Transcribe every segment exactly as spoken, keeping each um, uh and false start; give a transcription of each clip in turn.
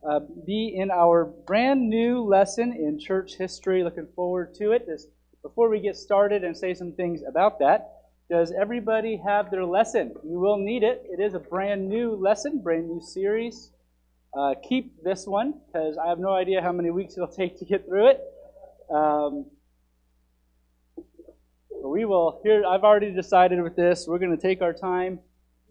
uh, be in our brand new lesson in church history. Looking forward to it. This, before we get started and say some things about that, does everybody have their lesson? You will need it. It is a brand new lesson, brand new series. Uh, keep this one, because I have no idea how many weeks it'll take to get through it. Um, we will, here, I've already decided with this, we're going to take our time,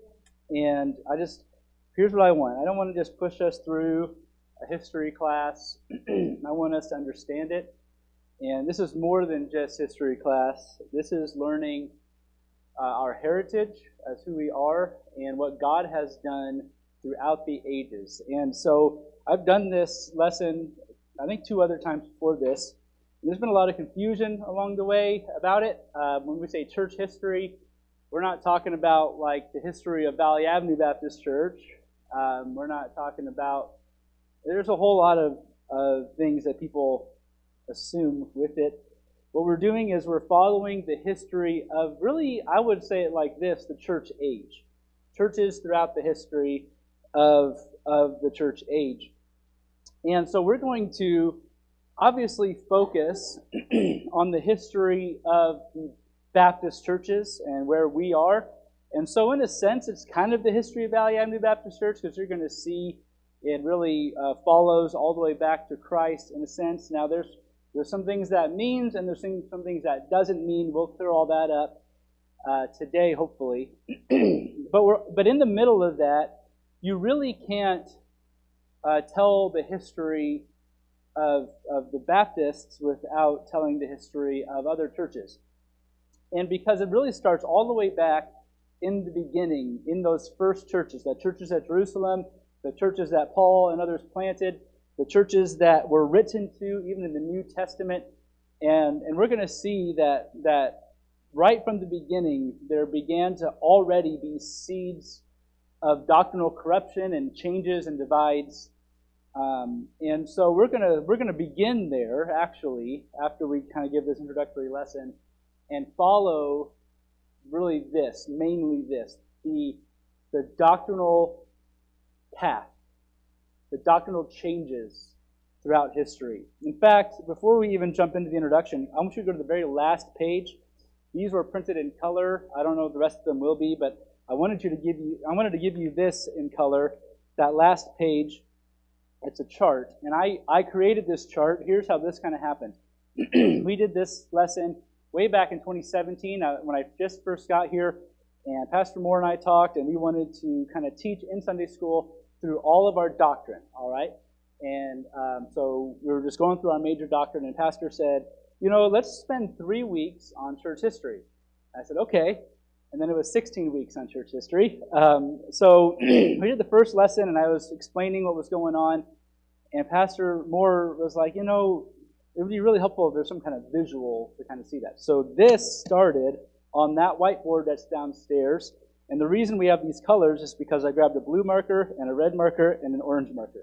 and I just, here's what I want. I don't want to just push us through a history class. I want us to understand it. And this is more than just history class. This is learning uh, our heritage as who we are and what God has done throughout the ages. And so I've done this lesson, I think, two other times before this. And there's been a lot of confusion along the way about it. Uh, when we say church history, we're not talking about like the history of Valley Avenue Baptist Church. Um, we're not talking about, there's a whole lot of uh, things that people assume with it. What we're doing is we're following the history of, really, I would say it like this, the church age. Churches throughout the history of, of the church age. And so we're going to obviously focus on the history of Baptist churches and where we are. And so in a sense, it's kind of the history of Valley Avenue Baptist Church, because you're going to see it really uh, follows all the way back to Christ in a sense. Now there's there's some things that means, and there's some things that doesn't mean. We'll clear all that up uh, today, hopefully. but we're but in the middle of that, you really can't uh, tell the history of of the Baptists without telling the history of other churches. And because it really starts all the way back in the beginning, in those first churches, the churches at Jerusalem, the churches that Paul and others planted, the churches that were written to, even in the New Testament. And, and we're going to see that, that right from the beginning, there began to already be seeds of doctrinal corruption and changes and divides. Um, and so we're going to we're going to begin there, actually, after we kind of give this introductory lesson, and follow really this, mainly this, the, the doctrinal path, the doctrinal changes throughout history. In fact, before we even jump into the introduction, I want you to go to the very last page. These were printed in color. I don't know if the rest of them will be, but I wanted you to give you I wanted to give you this in color. That last page, it's a chart. And I, I created this chart. Here's how this kind of happened. We did this lesson way back in twenty seventeen uh, when I just first got here, and Pastor Moore and I talked, and we wanted to kind of teach in Sunday school through all of our doctrine, all right? And um, so we were just going through our major doctrine, and Pastor said, you know, let's spend three weeks on church history. I said, okay. And then it was sixteen weeks on church history. Um, so we did the first lesson, and I was explaining what was going on, and Pastor Moore was like, you know, it would be really helpful if there's some kind of visual to kind of see that. So this started on that whiteboard that's downstairs. And the reason we have these colors is because I grabbed a blue marker and a red marker and an orange marker.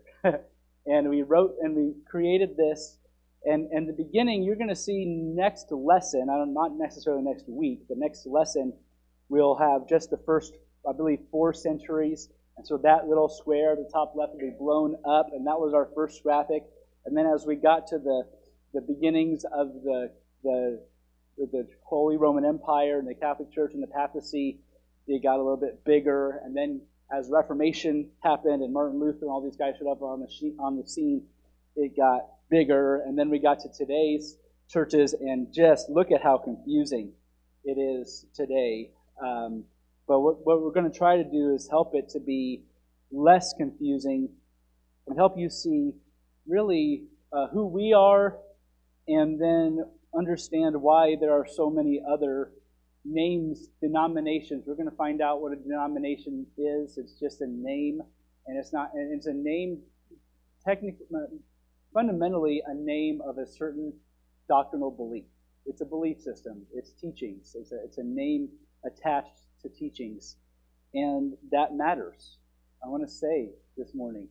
And we wrote and we created this. And in the beginning, you're going to see next lesson, I don't, not necessarily next week, but next lesson, we'll have just the first, I believe, four centuries. And so that little square at the top left will be blown up. And that was our first graphic. And then as we got to the the beginnings of the, the the Holy Roman Empire and the Catholic Church and the papacy, they got a little bit bigger. And then as Reformation happened and Martin Luther and all these guys showed up on the sheet, on the scene, it got bigger. And then we got to today's churches, and just look at how confusing it is today. Um, but what, what we're going to try to do is help it to be less confusing and help you see really uh, who we are, and then understand why there are so many other names, denominations. We're going to find out what a denomination is. It's just a name, and it's not. And it's a name, technically, fundamentally, a name of a certain doctrinal belief. It's a belief system. It's teachings. It's a, it's a name attached to teachings, and that matters. I want to say this morning,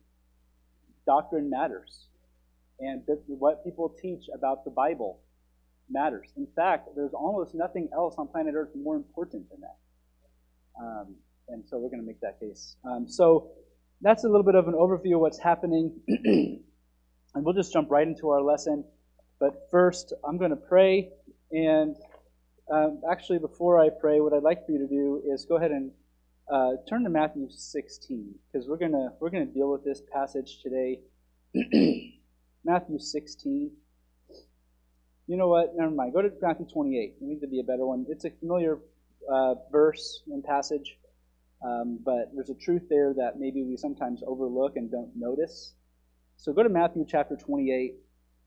doctrine matters. And what people teach about the Bible matters. In fact, there's almost nothing else on planet Earth more important than that. Um, and so we're going to make that case. Um, so that's a little bit of an overview of what's happening. And we'll just jump right into our lesson. But first, I'm going to pray. And um, actually, before I pray, what I'd like for you to do is go ahead and uh, turn to Matthew sixteen, because we're gonna we're gonna deal with this passage today. Matthew sixteen. You know what? Never mind. Go to Matthew twenty-eight. I think that'd be a better one. It's a familiar uh, verse and passage, um, but there's a truth there that maybe we sometimes overlook and don't notice. So go to Matthew chapter twenty-eight,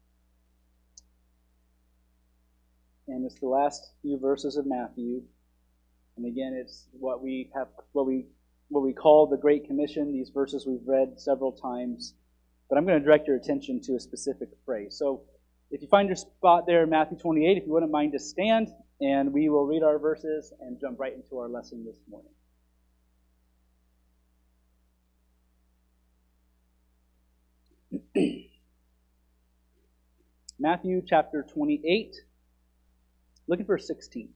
and it's the last few verses of Matthew. And again, it's what we have, what we what we call the Great Commission. These verses we've read several times, but I'm going to direct your attention to a specific phrase. So, if you find your spot there in Matthew twenty-eight, if you wouldn't mind to stand, and we will read our verses and jump right into our lesson this morning. Matthew chapter twenty-eight, look at verse sixteen.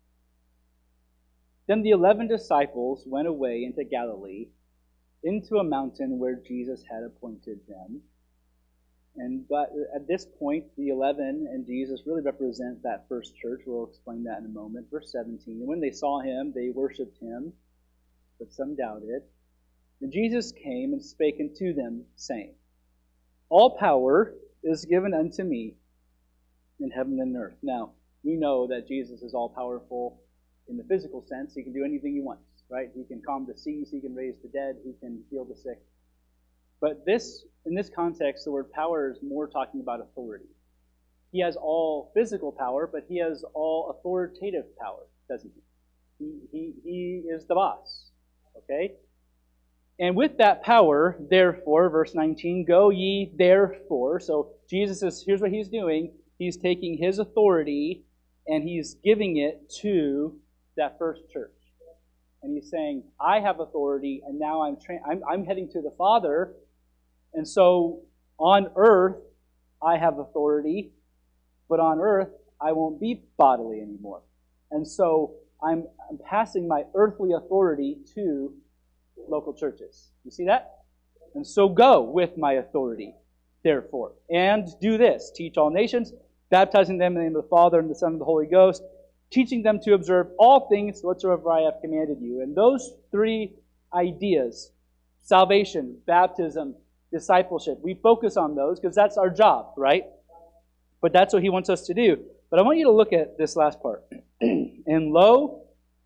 Then the eleven disciples went away into Galilee, into a mountain where Jesus had appointed them. And but at this point, the eleven and Jesus really represent that first church. We'll explain that in a moment. Verse seventeen. And when they saw him, they worshipped him, but some doubted. And Jesus came and spake unto them, saying, All power is given unto me in heaven and earth. Now, we know that Jesus is all-powerful in the physical sense. He can do anything he wants, right? He can calm the seas, he can raise the dead, he can heal the sick. But this, in this context, the word power is more talking about authority. He has all physical power, but he has all authoritative power, doesn't he? He, he, he is the boss, okay? And with that power, therefore, verse nineteen, go ye therefore. So Jesus is, here's what he's doing. He's taking his authority and he's giving it to that first church. And he's saying, I have authority, and now I'm, tra- I'm, I'm heading to the Father. And so on earth, I have authority, but on earth, I won't be bodily anymore. And so I'm, I'm passing my earthly authority to local churches. You see that? And so go with my authority, therefore, and do this. Teach all nations, baptizing them in the name of the Father and the Son and the Holy Ghost, teaching them to observe all things whatsoever I have commanded you. And those three ideas, salvation, baptism, discipleship, we focus on those because that's our job, right? But that's what he wants us to do. But I want you to look at this last part. And lo,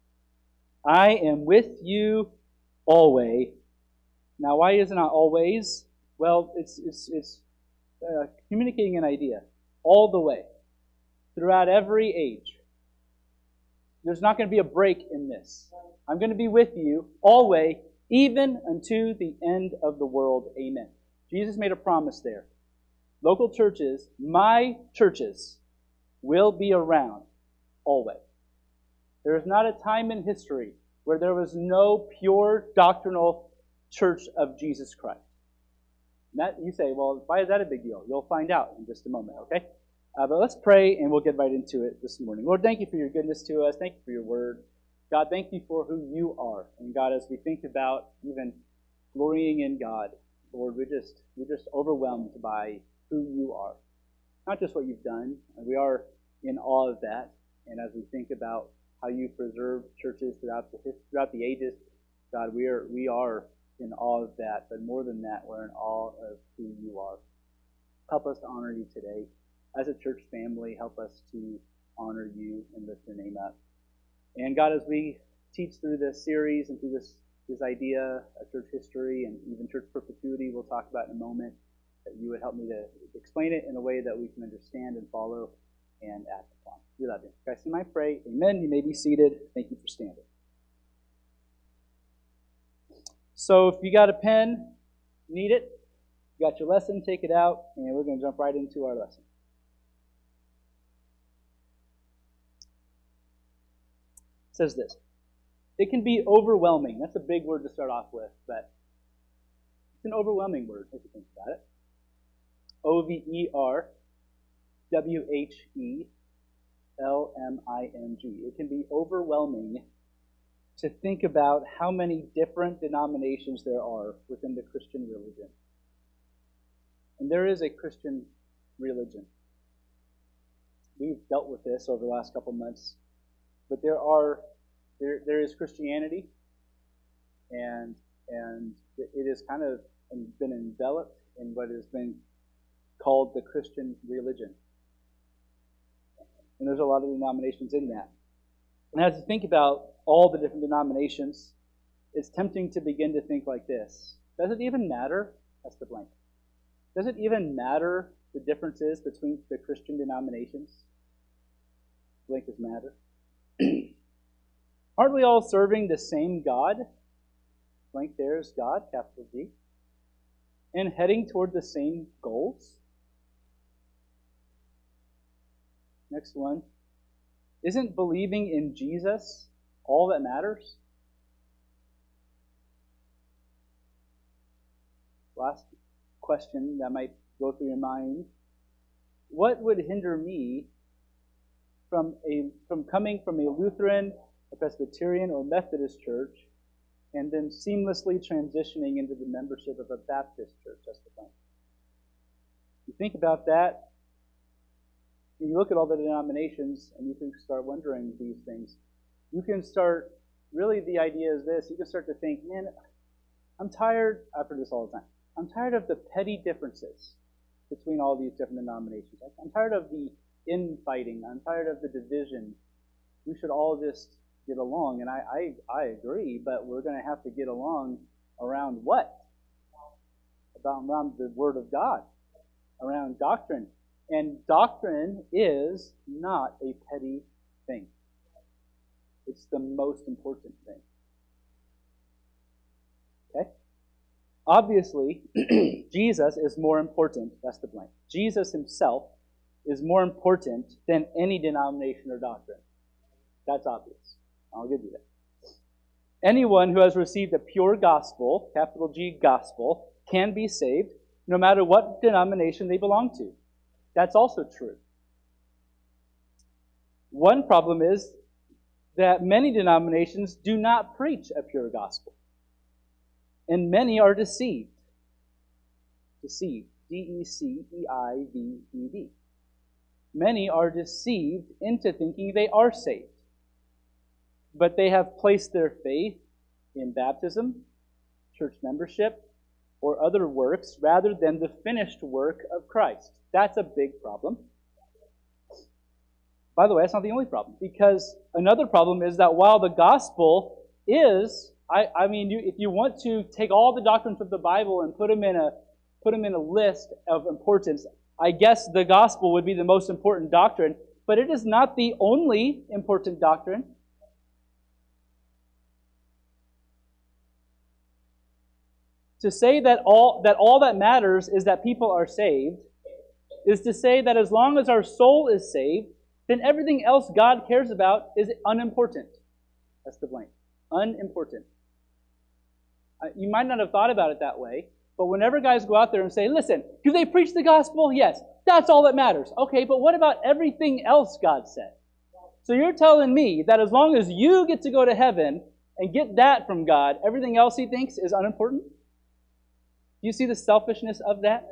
I am with you always. Now, why is it not always? Well, it's it's it's uh, communicating an idea. All the way. Throughout every age. There's not going to be a break in this. I'm going to be with you always, even unto the end of the world. Amen. Jesus made a promise there. Local churches, my churches, will be around always. There is not a time in history where there was no pure doctrinal church of Jesus Christ. And that, you say, well, why is that a big deal? You'll find out in just a moment, okay? Uh, but let's pray, and we'll get right into it this morning. Lord, thank you for your goodness to us. Thank you for your word. God, thank you for who you are. And God, as we think about even glorying in God, Lord, we're just, we're just overwhelmed by who you are. Not just what you've done. We are in awe of that. And as we think about how you preserve churches throughout the throughout the ages, God, we are we are in awe of that. But more than that, we're in awe of who you are. Help us to honor you today. As a church family, help us to honor you and lift your name up. And God, as we teach through this series and through this, this idea of church history and even church perpetuity, we'll talk about in a moment, that you would help me to explain it in a way that we can understand and follow and act upon. We love you. In Christ's name I pray. Amen. You may be seated. Thank you for standing. So if you got a pen, need it. You got your lesson, take it out, and we're going to jump right into our lesson. It says this. It can be overwhelming. That's a big word to start off with, but it's an overwhelming word if you think about it. O V E R W H E L M I N G. It can be overwhelming to think about how many different denominations there are within the Christian religion. And there is a Christian religion. We've dealt with this over the last couple months. But there are there there is Christianity, and and it is kind of been enveloped in what has been called the Christian religion. And there's a lot of denominations in that. And as you think about all the different denominations, it's tempting to begin to think like this. Does it even matter? That's the blank. Does it even matter the differences between the Christian denominations? Blank is matter. Aren't we all serving the same God? Blank there is God, capital G. And heading toward the same goals? Next one. Isn't believing in Jesus all that matters? Last question that might go through your mind. What would hinder me from a from coming from a Lutheran, a Presbyterian, or Methodist church and then seamlessly transitioning into the membership of a Baptist church? That's the point. You think about that, and you look at all the denominations, and you can start wondering these things. You can start, really the idea is this, you can start to think, man, I'm tired, I've heard this all the time, I'm tired of the petty differences between all these different denominations. I'm tired of the infighting, I'm tired of the division. We should all just get along, and I, I, I agree, but we're going to have to get along around what? About around the Word of God, around doctrine. And doctrine is not a petty thing. It's the most important thing. Okay? Obviously, Jesus is more important, that's the blank. Jesus himself is more important than any denomination or doctrine. That's obvious. I'll give you that. Anyone who has received a pure gospel, capital G gospel, can be saved no matter what denomination they belong to. That's also true. One problem is that many denominations do not preach a pure gospel. And many are deceived. Deceived. D E C E I V E D. Many are deceived into thinking they are saved. But they have placed their faith in baptism, church membership, or other works rather than the finished work of Christ. That's a big problem. By the way, that's not the only problem, because another problem is that while the gospel is, I, I mean, you, if you want to take all the doctrines of the Bible and put them in a put them in a list of importance, I guess the gospel would be the most important doctrine, but it is not the only important doctrine. To say that all that all that matters is that people are saved is to say that as long as our soul is saved, then everything else God cares about is unimportant. That's the blank. Unimportant. Uh, you might not have thought about it that way, but whenever guys go out there and say, listen, do they preach the gospel? Yes. That's all that matters. Okay, but what about everything else God said? So you're telling me that as long as you get to go to heaven and get that from God, everything else he thinks is unimportant? Do you see the selfishness of that?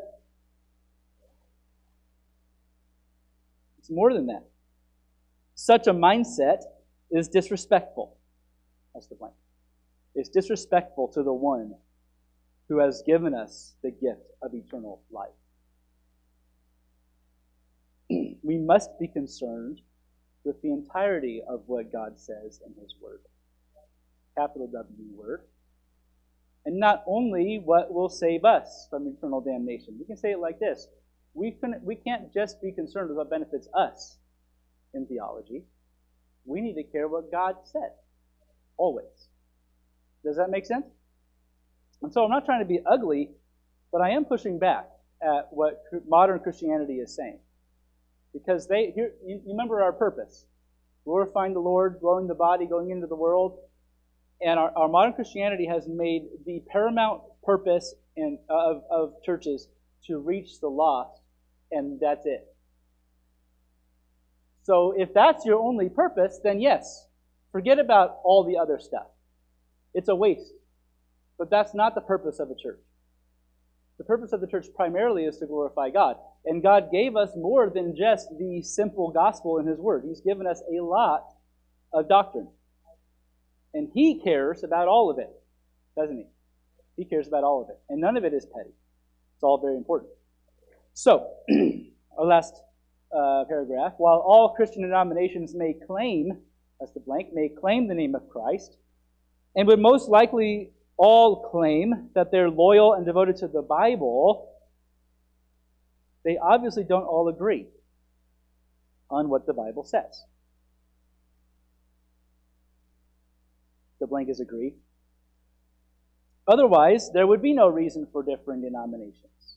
It's more than that. Such a mindset is disrespectful. That's the point. It's disrespectful to the one who has given us the gift of eternal life. We must be concerned with the entirety of what God says in His Word. Capital W Word. And not only what will save us from eternal damnation. We can say it like this. We, can, we can't just be concerned with what benefits us in theology. We need to care what God said. Always. Does that make sense? And so I'm not trying to be ugly, but I am pushing back at what modern Christianity is saying. Because they, here, you remember our purpose. Glorifying the Lord, growing the body, going into the world. And our, our modern Christianity has made the paramount purpose in, of, of churches to reach the lost, and that's it. So if that's your only purpose, then yes, forget about all the other stuff. It's a waste. But that's not the purpose of a church. The purpose of the church primarily is to glorify God. And God gave us more than just the simple gospel in His Word. He's given us a lot of doctrine. And He cares about all of it, doesn't He? He cares about all of it. And none of it is petty. It's all very important. So, our last uh, paragraph. While all Christian denominations may claim, that's the blank, may claim the name of Christ, and would most likely all claim that they're loyal and devoted to the Bible, they obviously don't all agree on what the Bible says. The blank is agree. Otherwise, there would be no reason for differing denominations.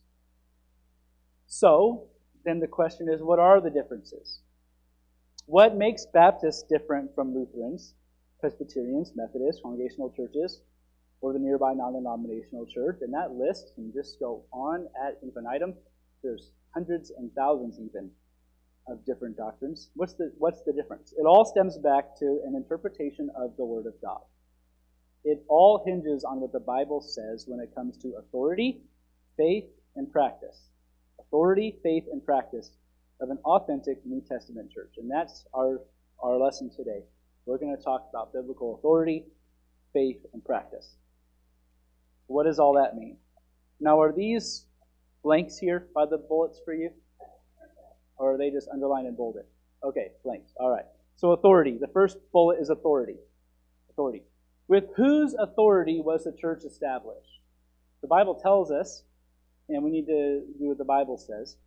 So, then the question is, what are the differences? What makes Baptists different from Lutherans, Presbyterians, Methodists, Congregational churches, or the nearby non-denominational church? And that list can just go on ad infinitum. There's hundreds and thousands even of different doctrines. What's the, what's the difference? It all stems back to an interpretation of the Word of God. It all hinges on what the Bible says when it comes to authority, faith, and practice. Authority, faith, and practice of an authentic New Testament church. And that's our, our lesson today. We're going to talk about biblical authority, faith, and practice. What does all that mean? Now, are these blanks here by the bullets for you? Or are they just underlined and bolded? Okay, blanks. All right. So authority. The first bullet is authority. Authority. With whose authority was the church established? The Bible tells us, and we need to do what the Bible says.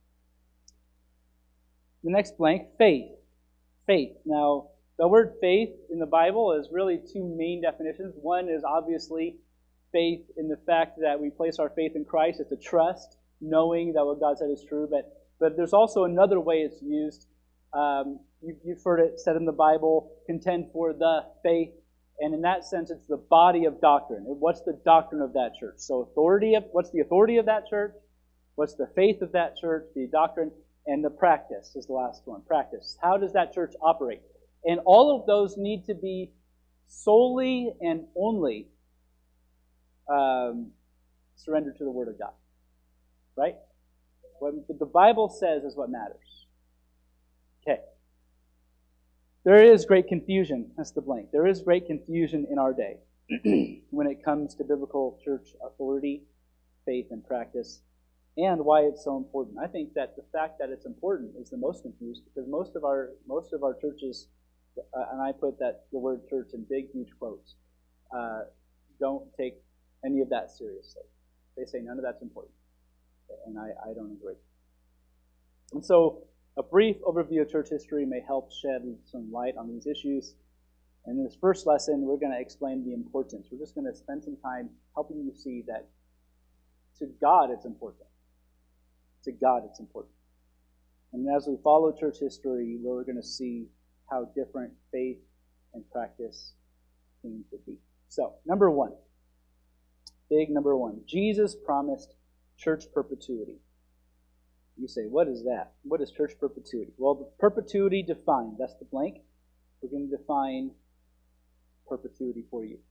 The next blank, faith. Faith. Now, the word faith in the Bible is really two main definitions. One is obviously faith in the fact that we place our faith in Christ. It's a trust, knowing that what God said is true. But but there's also another way it's used. Um, you, you've heard it said in the Bible, contend for the faith. And in that sense, it's the body of doctrine. What's the doctrine of that church? So authority of, what's the authority of that church? What's the faith of that church? The doctrine. And the practice is the last one. Practice. How does that church operate? And all of those need to be solely and only um, surrendered to the Word of God. Right? What the Bible says is what matters. Okay. There is great confusion. That's the blank. There is great confusion in our day when it comes to biblical church authority, faith, and practice, and why it's so important. I think that the fact that it's important is the most confused because most of our most of our churches, uh, and I put that the word church in big, huge quotes, uh, don't take any of that seriously. They say none of that's important, and I, I don't agree. And so, a brief overview of church history may help shed some light on these issues. And in this first lesson, we're going to explain the importance. We're just going to spend some time helping you see that to God it's important. To God it's important. And as we follow church history, we're going to see how different faith and practice came to be. So, number one. Big number one. Jesus promised church perpetuity. You say, what is that? What is church perpetuity? Well, the perpetuity defined, that's the blank. We're going to define perpetuity for you.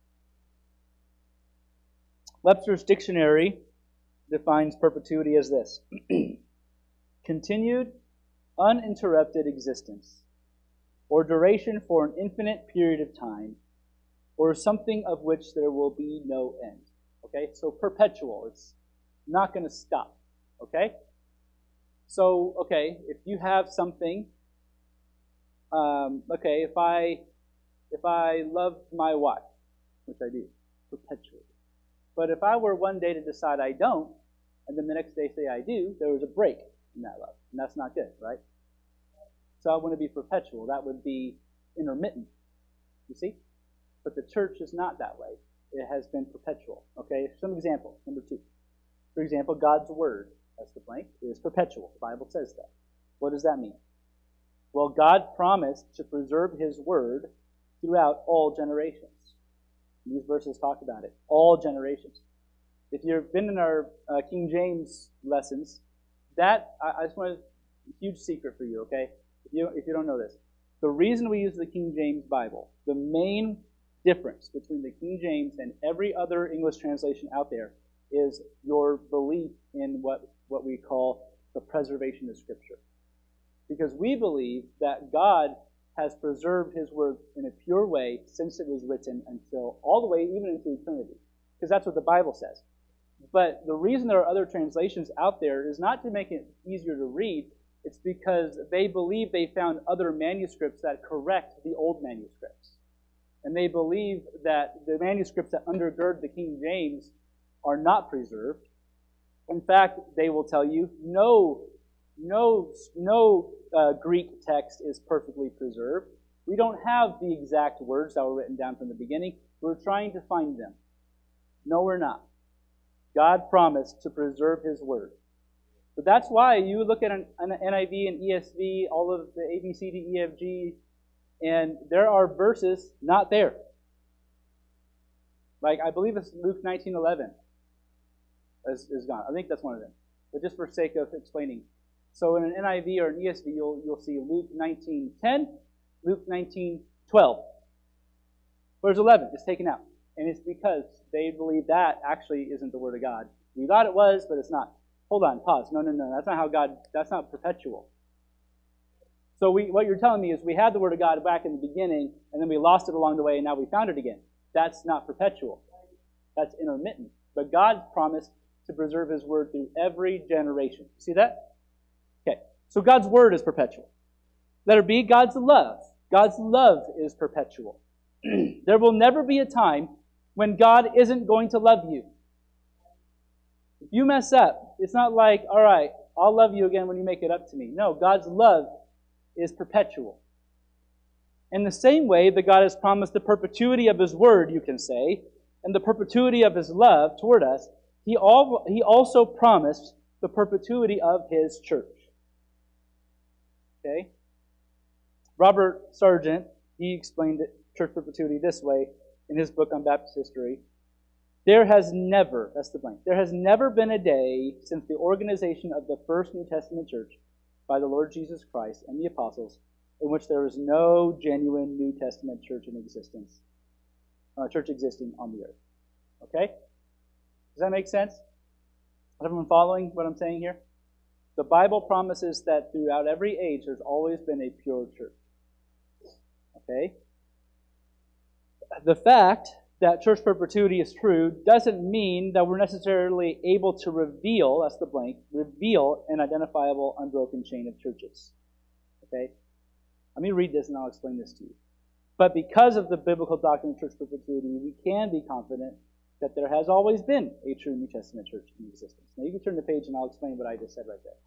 Webster's Dictionary defines perpetuity as this. Continued, uninterrupted existence, or duration for an infinite period of time, or something of which there will be no end. Okay, so perpetual. It's not going to stop. Okay? So, okay, if you have something, um, okay, if I if I love my wife, which I do, perpetually. But if I were one day to decide I don't, and then the next day say I do, there was a break in that love. And that's not good, right? So I want to be perpetual. That would be intermittent. You see? But the church is not that way. It has been perpetual. Okay, some examples. Number two. For example, God's Word. That's the blank, is perpetual. The Bible says that. What does that mean? Well, God promised to preserve His Word throughout all generations. These verses talk about it. All generations. If you've been in our uh, King James lessons, that, I, I just want a huge secret for you, okay? If you, if you don't know this. The reason we use the King James Bible, the main difference between the King James and every other English translation out there is your belief in what, what we call the preservation of Scripture. Because we believe that God has preserved His Word in a pure way since it was written until all the way, even into eternity. Because that's what the Bible says. But the reason there are other translations out there is not to make it easier to read. It's because they believe they found other manuscripts that correct the old manuscripts. And they believe that the manuscripts that undergird the King James are not preserved. In fact, they will tell you no, no, no uh, Greek text is perfectly preserved. We don't have the exact words that were written down from the beginning. We're trying to find them. No, we're not. God promised to preserve His Word. But that's why you look at an, an N I V and E S V, all of the A B C D E F G, and there are verses not there. Like, I believe it's Luke nineteen eleven is, is gone. I think that's one of them. But just for sake of explaining. So in an N I V or an E S V, you'll, you'll see Luke nineteen ten, Luke nineteen twelve. Where's eleven? It's taken out. And it's because they believe that actually isn't the Word of God. We thought it was, but it's not. Hold on, pause. No, no, no. That's not how God, that's not perpetual. So we, what you're telling me is we had the Word of God back in the beginning, and then we lost it along the way, and now we found it again. That's not perpetual. That's intermittent. But God promised to preserve His Word through every generation. See that? Okay. So God's Word is perpetual. Letter B, God's love. God's love is perpetual. There will never be a time when God isn't going to love you. If you mess up, it's not like, all right, I'll love you again when you make it up to me. No, God's love is perpetual. In the same way that God has promised the perpetuity of His Word, you can say, and the perpetuity of His love toward us, He, all, he also promised the perpetuity of His church. Okay? Robert Sargent, he explained it, church perpetuity this way in his book on Baptist history. There has never, that's the blank, there has never been a day since the organization of the first New Testament church by the Lord Jesus Christ and the apostles in which there is no genuine New Testament church in existence, uh, church existing on the earth. Okay? Does that make sense? Is everyone following what I'm saying here? The Bible promises that throughout every age there's always been a pure church. Okay? The fact that church perpetuity is true doesn't mean that we're necessarily able to reveal, that's the blank, reveal an identifiable unbroken chain of churches. Okay? Let me read this and I'll explain this to you. But because of the biblical doctrine of church perpetuity, we can be confident that there has always been a true New Testament church in existence. Now you can turn the page and I'll explain what I just said right there.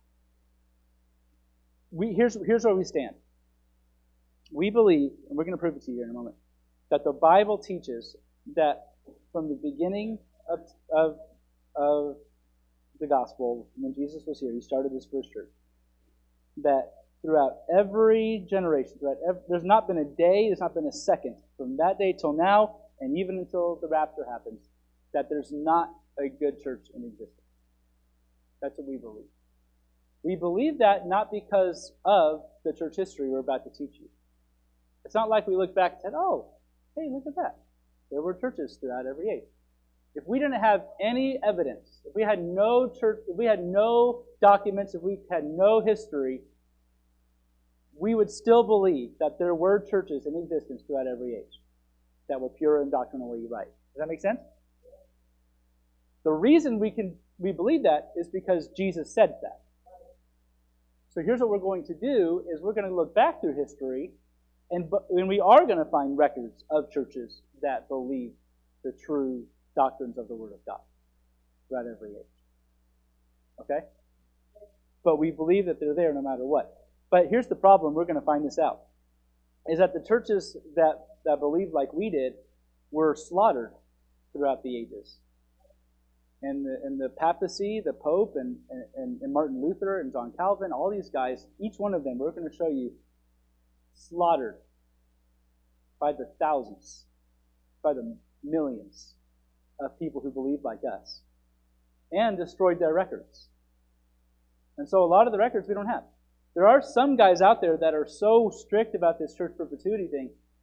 We, here's, here's where we stand. We believe, and we're going to prove it to you here in a moment, that the Bible teaches that from the beginning of, of, of the gospel, when Jesus was here, He started His first church, that throughout every generation, throughout every, there's not been a day, there's not been a second, from that day till now, and even until the rapture happens, that there's not a good church in existence. That's what we believe. We believe that not because of the church history we're about to teach you. It's not like we look back and said, oh, hey, look at that. There were churches throughout every age. If we didn't have any evidence, if we had no church, if we had no documents, if we had no history, we would still believe that there were churches in existence throughout every age that were pure and doctrinally right. Does that make sense? The reason we can we believe that is because Jesus said that. So here's what we're going to do is we're going to look back through history, and, and we are going to find records of churches that believe the true doctrines of the Word of God throughout every age. Okay? But we believe that they're there no matter what. But here's the problem, we're going to find this out, is that the churches that, that believed like we did were slaughtered throughout the ages. And the, and the papacy, the Pope, and, and, and Martin Luther, and John Calvin, all these guys, each one of them, we're going to show you, slaughtered by the thousands, by the millions of people who believed like us, and destroyed their records. And so a lot of the records we don't have. There are some guys out there that are so strict about this church perpetuity thing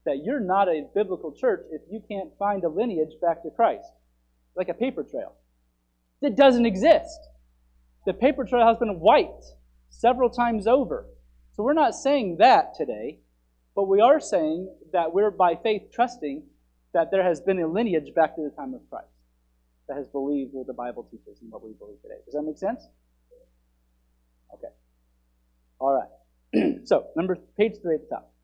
that you're not a biblical church if you can't find a lineage back to Christ, like a paper trail. It doesn't exist. The paper trail has been wiped several times over. So we're not saying that today, but we are saying that we're by faith trusting that there has been a lineage back to the time of Christ that has believed what the Bible teaches and what we believe today. Does that make sense? Okay. All right. So, number page three at the top.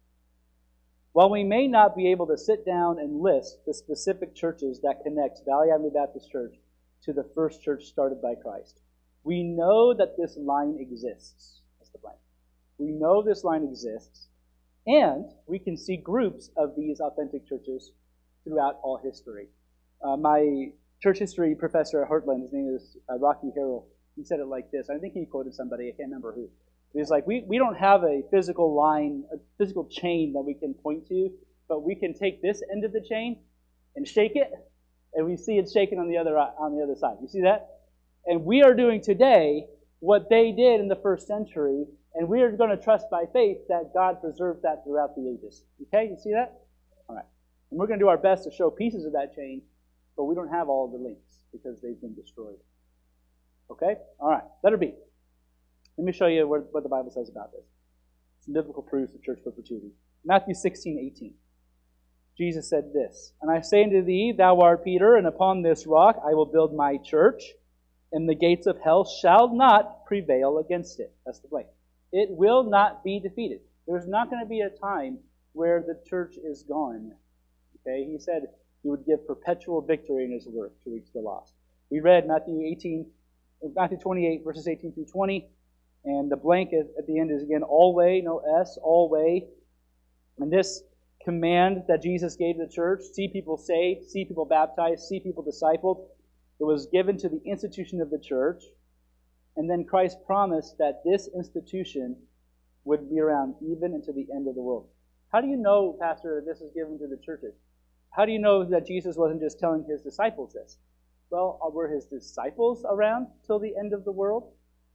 While we may not be able to sit down and list the specific churches that connect Valley Avenue Baptist Church to the first church started by Christ, we know that this line exists. That's the blank. We know this line exists, and we can see groups of these authentic churches throughout all history. Uh, my church history professor at Heartland, his name is uh, Rocky Harrell, he said it like this. I think he quoted somebody, I can't remember who. He's like, we, we don't have a physical line, a physical chain that we can point to, but we can take this end of the chain and shake it, and we see it shaking on the other on the other side. You see that? And we are doing today what they did in the first century, and we are going to trust by faith that God preserved that throughout the ages. Okay, you see that? All right. And we're going to do our best to show pieces of that chain, but we don't have all of the links because they've been destroyed. Okay? All right. Letter B. Let me show you what, what the Bible says about this. Some biblical proofs of church perpetuity. Matthew sixteen eighteen. Jesus said this, "And I say unto thee, thou art Peter, and upon this rock I will build my church, and the gates of hell shall not prevail against it." That's the blank. It will not be defeated. There's not going to be a time where the church is gone. Okay? He said he would give perpetual victory in his work to reach the lost. We read Matthew eighteen, Matthew twenty-eight, verses eighteen through twenty. And the blank at the end is again, alway, no S, alway. And this command that Jesus gave to the church, see people saved, see people baptized, see people discipled, it was given to the institution of the church. And then Christ promised that this institution would be around even until the end of the world. How do you know, Pastor, that this is given to the churches? How do you know that Jesus wasn't just telling his disciples this? Well, were his disciples around till the end of the world?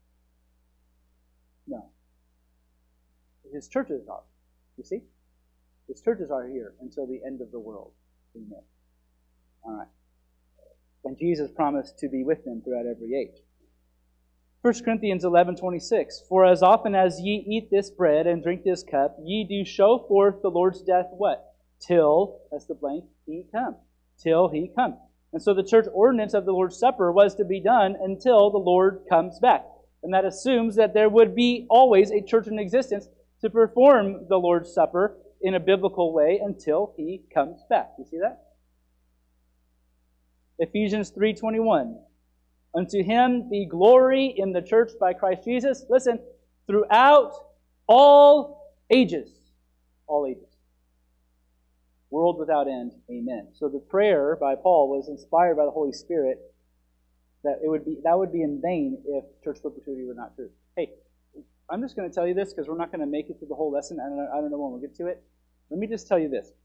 No. His churches are. You see? His churches are here until the end of the world. Amen. All right. And Jesus promised to be with them throughout every age. First Corinthians eleven twenty-six. For as often as ye eat this bread and drink this cup, ye do show forth the Lord's death, what? Till, that's the blank, he come. Till he come. And so the church ordinance of the Lord's Supper was to be done until the Lord comes back. And that assumes that there would be always a church in existence to perform the Lord's Supper in a biblical way until he comes back. You see that? Ephesians three twenty-one. Unto him be glory in the church by Christ Jesus, listen, throughout all ages. All ages. World without end. Amen. So the prayer by Paul was inspired by the Holy Spirit. That it would be that would be in vain if church perpetuity were not true. Hey, I'm just going to tell you this because we're not going to make it through the whole lesson. I don't know, I don't know when we'll get to it. Let me just tell you this.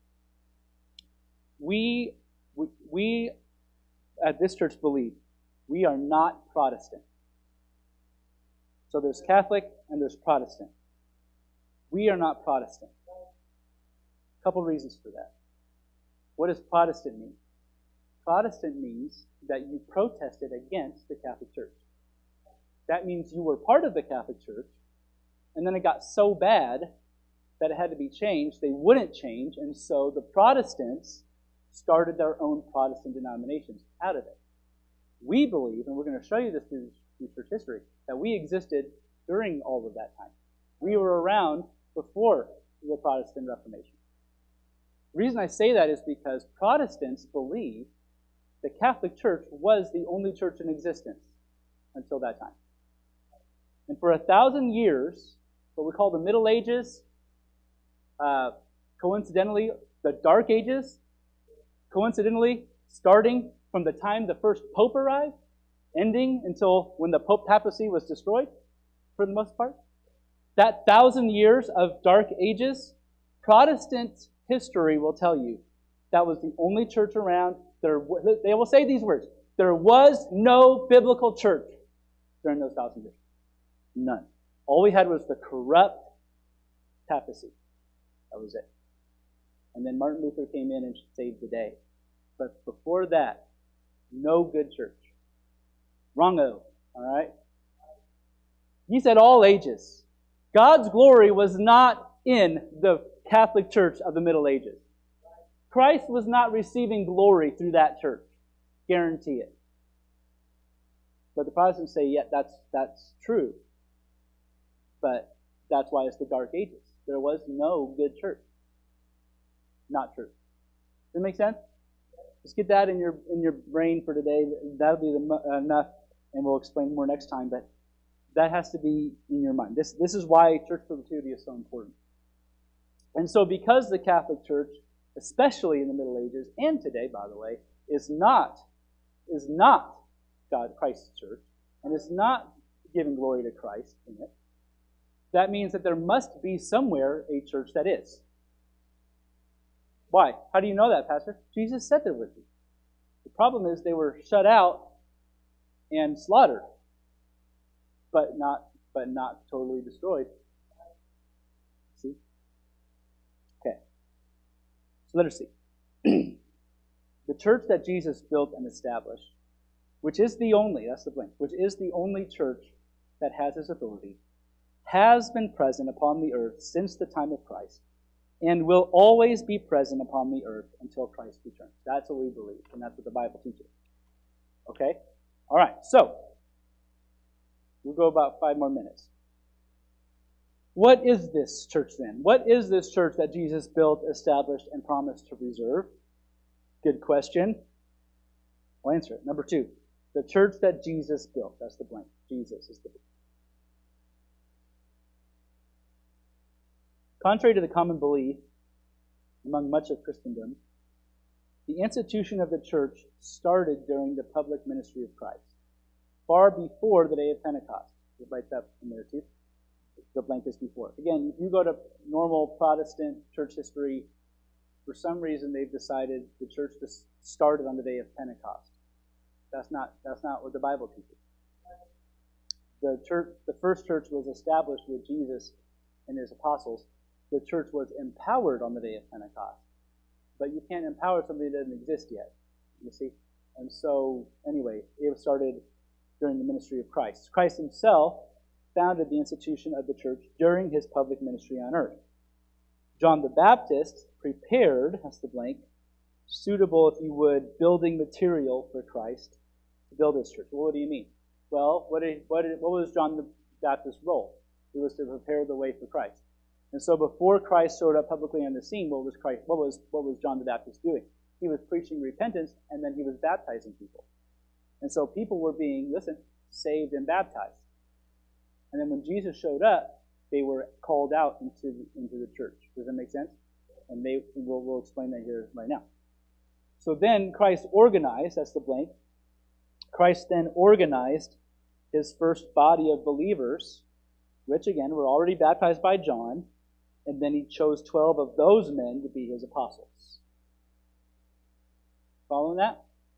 We, we, we at this church believe we are not Protestant. So there's Catholic and there's Protestant. We are not Protestant. A couple reasons for that. What does Protestant mean? Protestant means that you protested against the Catholic Church. That means you were part of the Catholic Church, and then it got so bad that it had to be changed. They wouldn't change, and so the Protestants started their own Protestant denominations out of it. We believe, and we're going to show you this through, through church history, that we existed during all of that time. We were around before the Protestant Reformation. The reason I say that is because Protestants believe the Catholic Church was the only church in existence until that time. And for a thousand years, what we call the Middle Ages, uh, coincidentally, the Dark Ages, coincidentally, starting from the time the first Pope arrived, ending until when the Pope papacy was destroyed, for the most part. That thousand years of Dark Ages, Protestant history will tell you that was the only church around. There, they will say these words. There was no biblical church during those thousand years. None. All we had was the corrupt papacy. That was it. And then Martin Luther came in and saved the day. But before that, no good church. Wrongo, all right? He said all ages. God's glory was not in the Catholic Church of the Middle Ages. Christ was not receiving glory through that church. Guarantee it. But the Protestants say, yeah, that's that's true. But that's why it's the Dark Ages. There was no good church. Not true. Does that make sense? Just get that in your in your brain for today. That'll be the, enough, and we'll explain more next time. But that has to be in your mind. This this is why church perpetuity is so important. And so, because the Catholic Church, especially in the Middle Ages and today, by the way, is not is not God Christ's church, and is not giving glory to Christ in it, that means that there must be somewhere a church that is. Why? How do you know that, Pastor? Jesus said there would be. The problem is they were shut out and slaughtered, but not but not totally destroyed. See? Okay. So let us see. The church that Jesus built and established, which is the only, that's the blank, which is the only church that has His authority, has been present upon the earth since the time of Christ, and will always be present upon the earth until Christ returns. That's what we believe, and that's what the Bible teaches. Okay? All right, so we'll go about five more minutes. What is this church then? What is this church that Jesus built, established, and promised to preserve? Good question. I'll answer it. Number two, the church that Jesus built. That's the blank. Jesus is the blank. Contrary to the common belief among much of Christendom, the institution of the church started during the public ministry of Christ, far before the day of Pentecost. We'll write that in there too. The blank is before. Again, if you go to normal Protestant church history, for some reason they've decided the church just started on the day of Pentecost. That's not that's not what the Bible teaches. The church, the first church was established with Jesus and His apostles. The church was empowered on the day of Pentecost. But you can't empower somebody that doesn't exist yet. You see? And so, anyway, it started during the ministry of Christ. Christ Himself founded the institution of the church during His public ministry on earth. John the Baptist prepared, that's the blank, suitable, if you would, building material for Christ to build His church. Well, what do you mean? Well, what, did, what, did, what was John the Baptist's role? It was to prepare the way for Christ. And so before Christ showed up publicly on the scene, what was Christ? What was what was John the Baptist doing? He was preaching repentance, and then he was baptizing people. And so people were being, listen, saved and baptized. And then when Jesus showed up, they were called out into the, into the church. Does that make sense? And they we'll, we'll explain that here right now. So then Christ organized, that's the blank. Christ then organized His first body of believers, which again were already baptized by John, and then He chose twelve of those men to be His apostles. Following that?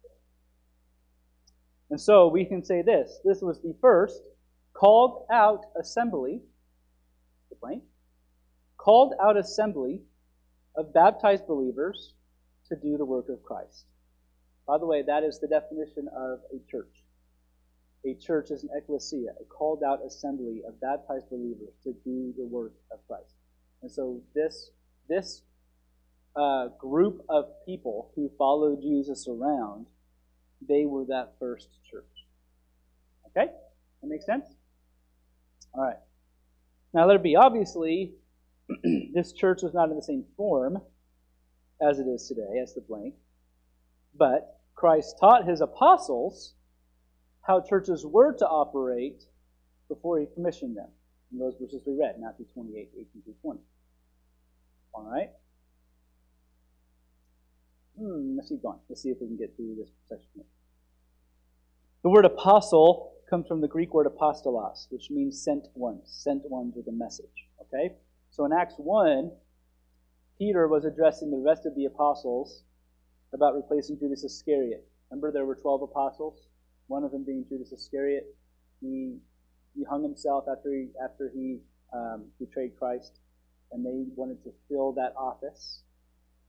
And so we can say this. This was the first called out assembly, the blank, called out assembly of baptized believers to do the work of Christ. By the way, that is the definition of a church. A church is an ecclesia, a called out assembly of baptized believers to do the work of Christ. And so this, this uh, group of people who followed Jesus around, they were that first church. Okay? That makes sense? All right. Now let it be. Obviously, this church was not in the same form as it is today, as the blank. But Christ taught His apostles how churches were to operate before He commissioned them. In those verses we read, Matthew twenty-eight, eighteen through twenty. All right? Hmm, let's keep going. Let's see if we can get through this section here. The word apostle comes from the Greek word apostolos, which means sent ones, sent ones with a message. Okay? So in Acts one, Peter was addressing the rest of the apostles about replacing Judas Iscariot. Remember, there were twelve apostles, one of them being Judas Iscariot. He he hung himself after he after he um, betrayed Christ, and they wanted to fill that office.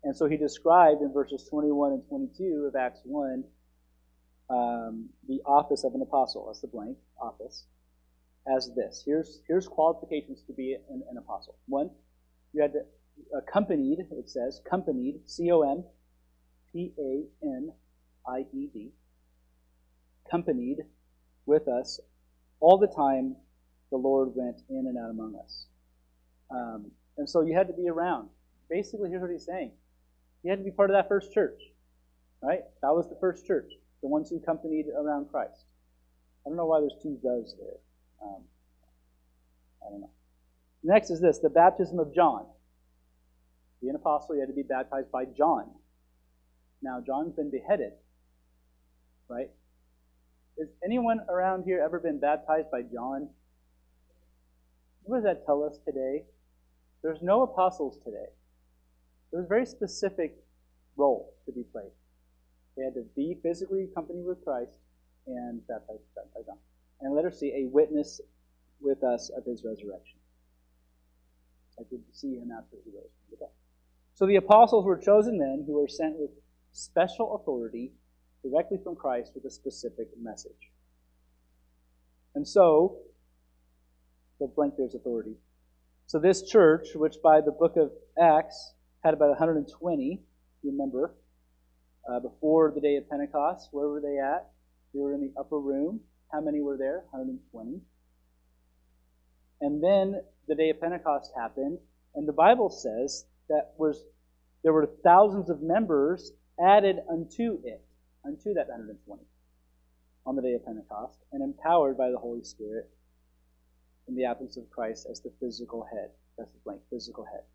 And so he described in verses twenty-one and twenty-two of Acts one um, the office of an apostle. That's the blank, office, as this. Here's, here's qualifications to be an, an apostle. One, you had to, accompanied, it says, accompanied, C O M P A N I E D, accompanied with us all the time the Lord went in and out among us. Um, and so you had to be around. Basically, here's what he's saying. You had to be part of that first church, right? That was the first church, the ones who accompanied around Christ. I don't know why there's two does there. Um, I don't know. Next is this, the baptism of John. To be an apostle, you had to be baptized by John. Now, John's been beheaded, right? Has anyone around here ever been baptized by John? What does that tell us today? There's no apostles today. There's a very specific role to be played. They had to be physically accompanied with Christ and baptized by John. And letter C, a witness with us of his resurrection. I could see him after he rose from the dead. So the apostles were chosen men who were sent with special authority directly from Christ with a specific message. And so, the blank there's authority. So this church, which by the book of Acts had about one hundred twenty, you remember, uh, before the day of Pentecost, where were they at? They were in the upper room. How many were there? one hundred twenty. And then the day of Pentecost happened, and the Bible says that was there were thousands of members added unto it, unto that one hundred twenty, on the day of Pentecost, and empowered by the Holy Spirit in the absence of Christ as the physical head. That's the blank, physical head.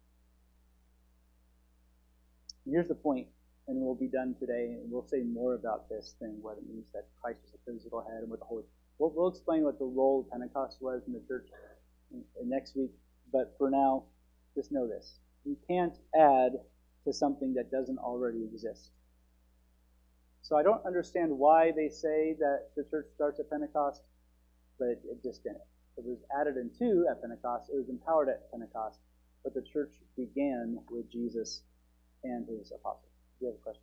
And here's the point, and we'll be done today, and we'll say more about this thing, what it means that Christ is the physical head and what the Holy We'll, we'll explain what the role of Pentecost was in the church in, in next week, but for now, just know this. You can't add to something that doesn't already exist. So I don't understand why they say that the church starts at Pentecost, but it, it just didn't. It was added into at Pentecost. It was empowered at Pentecost, but the church began with Jesus and his apostles. Do you have a question?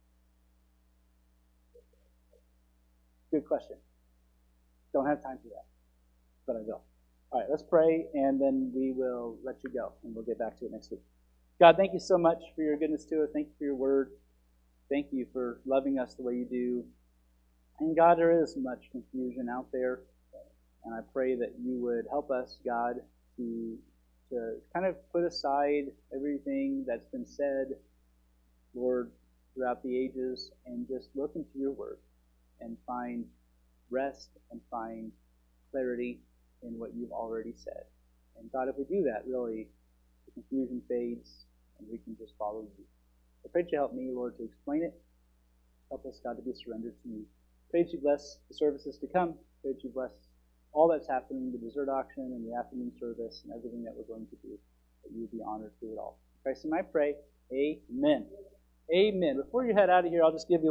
Good question. Don't have time for that, but I will. All right, let's pray, and then we will let you go, and we'll get back to it next week. God, thank you so much for your goodness to us. Thank you for your word. Thank you for loving us the way you do. And God, there is much confusion out there, and I pray that you would help us, God, to, to kind of put aside everything that's been said, Lord, throughout the ages, and just look into your word and find rest and find clarity in what you've already said. And God, if we do that, really, the confusion fades and we can just follow you. I pray that you help me, Lord, to explain it. Help us, God, to be surrendered to you. Pray that you bless the services to come. Pray that you bless all that's happening, the dessert auction and the afternoon service and everything that we're going to do, that you be honored through it all. In Christ's name I pray, amen. Amen. Before you head out of here, I'll just give you